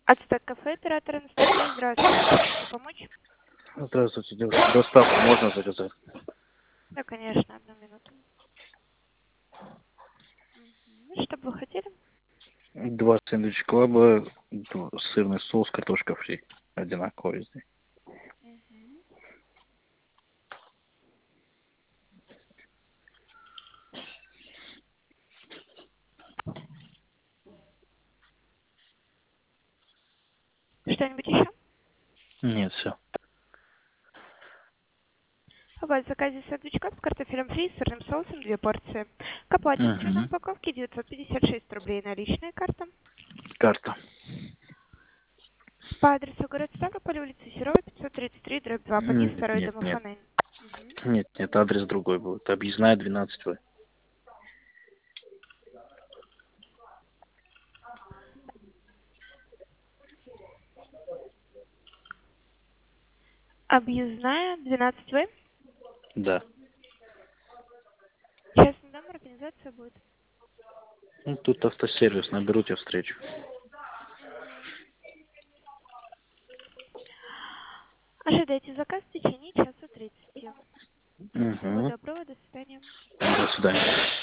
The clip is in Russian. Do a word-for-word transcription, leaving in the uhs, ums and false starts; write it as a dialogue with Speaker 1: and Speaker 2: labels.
Speaker 1: Ацтек кафе, оператор Анастасия, здравствуйте. Могу помочь?
Speaker 2: Здравствуйте, девушка. Доставку можно заказать?
Speaker 1: Да, конечно, одну минуту. Мгм. Что бы вы хотели?
Speaker 2: Два сэндвич клаба, д- сырный соус, картошка фри. Одинаково везде.
Speaker 1: Мгм. Что-нибудь еще?
Speaker 2: Нет, все.
Speaker 1: У вас в заказе сэндвич клаб с картофелем фри и сырным соусом две порции. К оплате цена
Speaker 2: Угу.
Speaker 1: упаковки девятьсот пятьдесят шесть рублей, наличная карта.
Speaker 2: Карта.
Speaker 1: По адресу город Ставрополь, улица Серова, пятьсот тридцать три, дробь два, подъезд
Speaker 2: Нет,
Speaker 1: второй,
Speaker 2: нет, нет.
Speaker 1: домофон Н. Мгм.
Speaker 2: Нет, нет, адрес другой будет. Объездная двенадцать В.
Speaker 1: Объездная, двенадцать В.
Speaker 2: Да.
Speaker 1: Частный дом, организация будет.
Speaker 2: Ну, тут автосервис, наберу тебя встречу.
Speaker 1: Мгм. Ожидайте заказ в течение часа тридцати. Всего
Speaker 2: Угу.
Speaker 1: доброго, до свидания.
Speaker 2: До свидания.